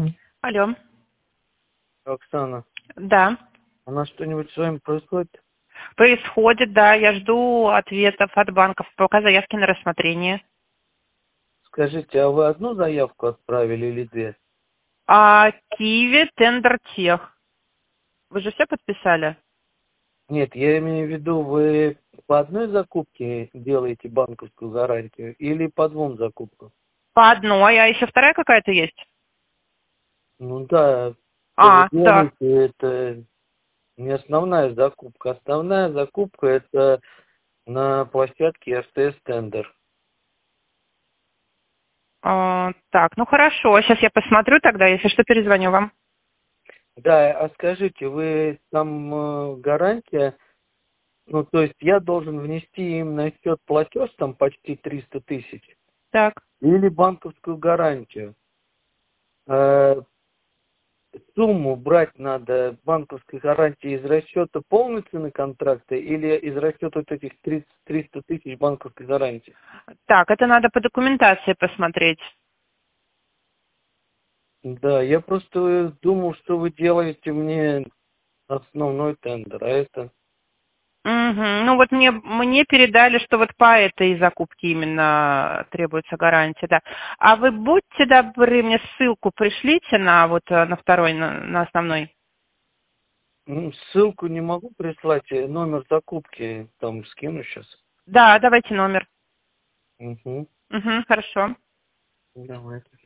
Алло. Оксана, Да. у нас что-нибудь с вами происходит? Происходит, да. Я жду ответов от банков, пока заявки на рассмотрение. Скажите, а вы одну заявку отправили или две? Киви Тендер Тех. Вы же все подписали? Нет, я имею в виду, вы по одной закупке делаете банковскую гарантию или по двум закупкам? По одной, а еще вторая какая-то есть? Ну да, что вы Да. делаете, это не основная закупка. Основная закупка это на площадке РТС Тендер. Так, ну хорошо. Сейчас я посмотрю тогда, если что, перезвоню вам. Да, а скажите, вы там гарантия, ну то есть я должен внести им на счет платеж там почти 300 тысяч Так. или банковскую гарантию? Э, Сумму брать надо банковской гарантии из расчета полной цены контракта или из расчета вот этих 300 тысяч банковской гарантии? Так, это надо по документации посмотреть. Да, я просто думал, что вы делаете мне основной тендер, а это... Мгм. Ну вот мне передали, что вот по этой закупке именно требуется гарантия, да. А вы будьте добры, мне ссылку пришлите на вот на второй, на основной. Ссылку не могу прислать, номер закупки там скину сейчас. Да, давайте номер. Угу. Угу, хорошо. Давайте.